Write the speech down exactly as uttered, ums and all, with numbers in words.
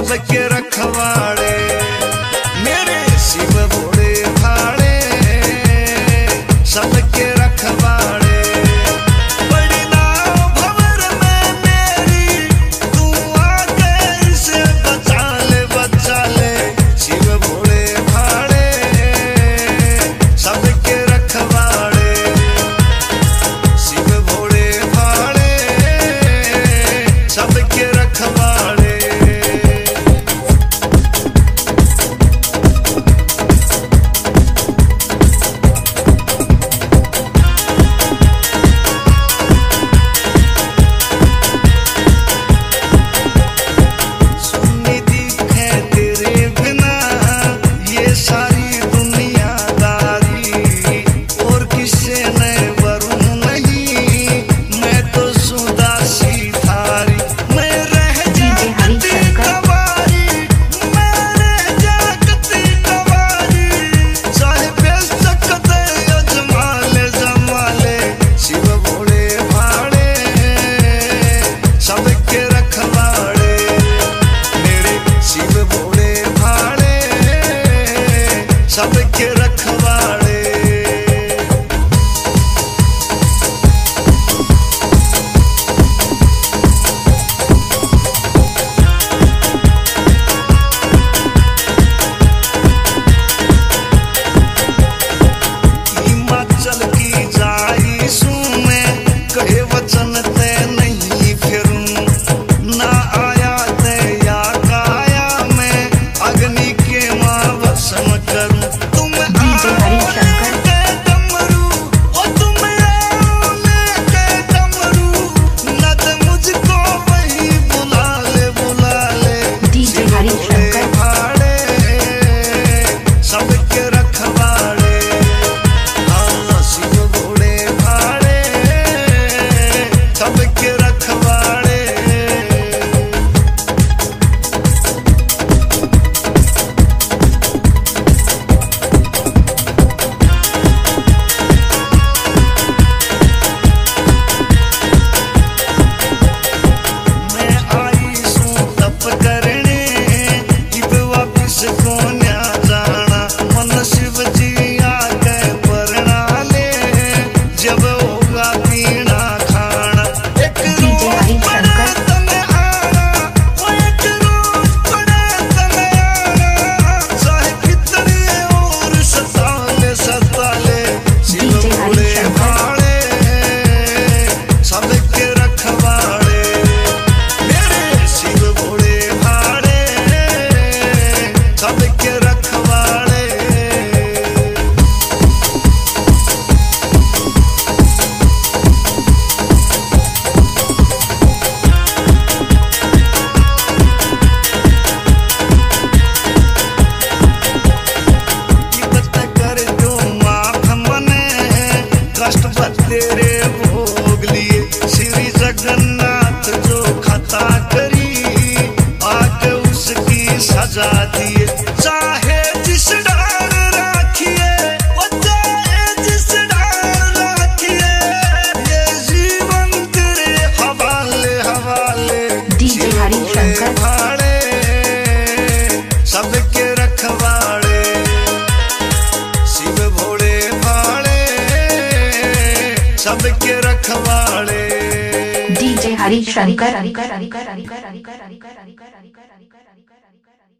सबके रखवाड़े मेरे शिव भोले भाड़े सबके रखवाड़े। बड़ी नाव भंवर में मेरी तू आके इसे बचा ले बचा ले शिव भोले भाड़े सबके रखवाड़े शिव भोले भाड़े सबके रखवाड़े। सबके रखवाड़े हिमाचल की जाई सुने कहे वचन ते नहीं फिरूं ना आया ते या काया में अग्नि के मां भस्म करूं। तेरे भोग लिए श्री जगन्नाथ जो खता करी आके उसकी सजा दिए। चाहे जिस डाल राखिए वो चाहे जिस डाल राखिए ये जीवन तेरे हवाले हवाले डीजे हरिशंकर भाड़े सबके रखवाड़े शिव भोले सबके रखवाड़े। डीजे हरिशंकर।